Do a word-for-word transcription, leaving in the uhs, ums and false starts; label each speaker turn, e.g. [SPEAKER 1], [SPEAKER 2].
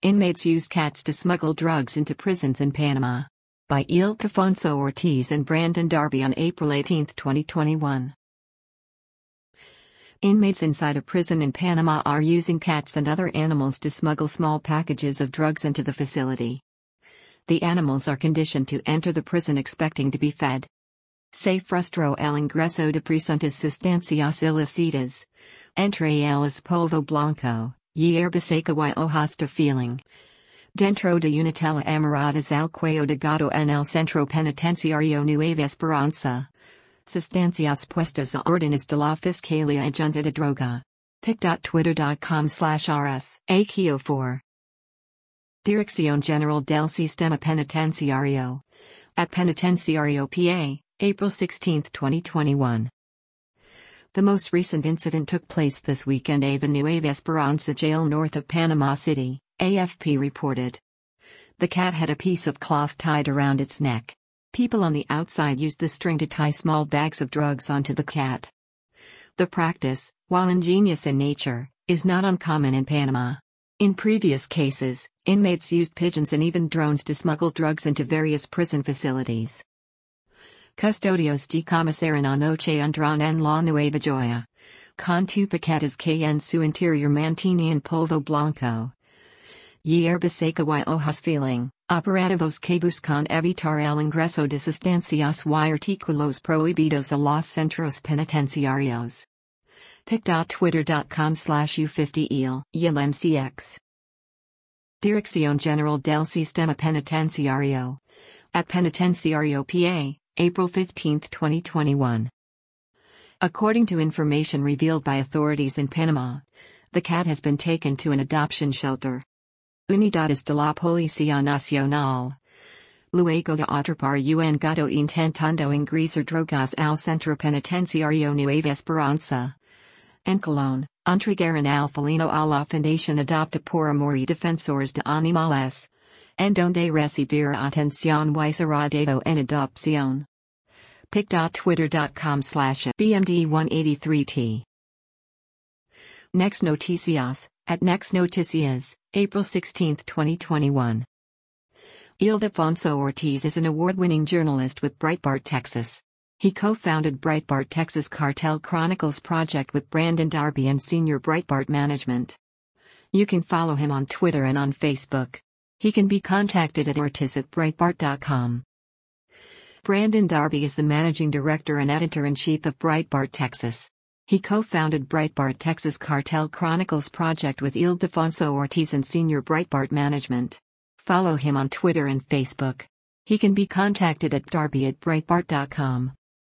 [SPEAKER 1] Inmates use cats to smuggle drugs into prisons in Panama. By Ildefonso Ortiz and Brandon Darby on April eighteenth, twenty twenty-one. Inmates inside a prison in Panama are using cats and other animals to smuggle small packages of drugs into the facility. The animals are conditioned to enter the prison expecting to be fed. Se frustró el ingreso de presuntas sustancias ilícitas. Entre ellas polvo blanco, hierba seca y hojas de feeling. Dentro de una tela amarradas al cuello de gato en el centro penitenciario Nueva Esperanza. Sustancias puestas a órdenes de la Fiscalía Adjunta de Droga. pic.twitter.com slash rs. Aquio four. Dirección General del Sistema Penitenciario. At Penitenciario P A, April sixteenth, twenty twenty-one. The most recent incident took place this weekend at the Nueva Esperanza jail north of Panama City, A F P reported. The cat had a piece of cloth tied around its neck. People on the outside used the string to tie small bags of drugs onto the cat. The practice, while ingenious in nature, is not uncommon in Panama. In previous cases, inmates used pigeons and even drones to smuggle drugs into various prison facilities. Custodios de comisaron anoche entran en la Nueva Joya. Con tu paquetes que en su interior mantenían polvo blanco. Hierba seca y hojas feeling, operativos que buscan evitar el ingreso de sustancias y artículos prohibidos a los centros penitenciarios. pic.twitter.com slash u50il, yilmcx. Dirección General del Sistema Penitenciario. At Penitenciario P A, April fifteenth, twenty twenty-one. According to information revealed by authorities in Panama, the cat has been taken to an adoption shelter. Unidades de la Policía Nacional. Luego de atrapar un gato intentando ingresar drogas al centro penitenciario Nueva Esperanza. En Colón, entregaron al felino a la Fundación Adopta por Amor y Defensores de Animales, en donde recibir atención y será dado en adopción. pic.twitter.com slash bmd one eighty-three t. Next Noticias, at Next Noticias, April sixteenth, twenty twenty-one. Ildefonso Ortiz is an award-winning journalist with Breitbart Texas. He co-founded Breitbart Texas Cartel Chronicles project with Brandon Darby and Senior Breitbart Management. You can follow him on Twitter and on Facebook. He can be contacted at ortiz at breitbart dot com. Brandon Darby is the managing director and editor-in-chief of Breitbart Texas. He co-founded Breitbart Texas Cartel Chronicles project with Ildefonso Ortiz and Senior Breitbart Management. Follow him on Twitter and Facebook. He can be contacted at darby at breitbart dot com.